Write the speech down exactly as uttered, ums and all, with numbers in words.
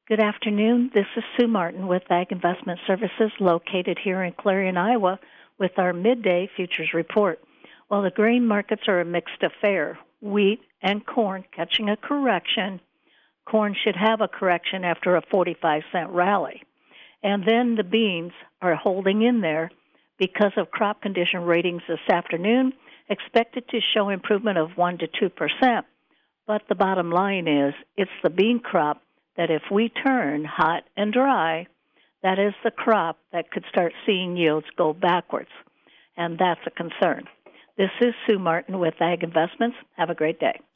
Good afternoon. This is Sue Martin with Ag Investment Services located here in Clarion, Iowa with our midday futures report. While the grain markets are a mixed affair, wheat and corn catching a correction. Corn should have a correction after a forty-five cent rally. And then the beans are holding in there because of crop condition ratings this afternoon, expected to show improvement of one to two percent. But the bottom line is it's the bean crop that if we turn hot and dry, that is the crop that could start seeing yields go backwards. And that's a concern. This is Sue Martin with Ag Investments. Have a great day.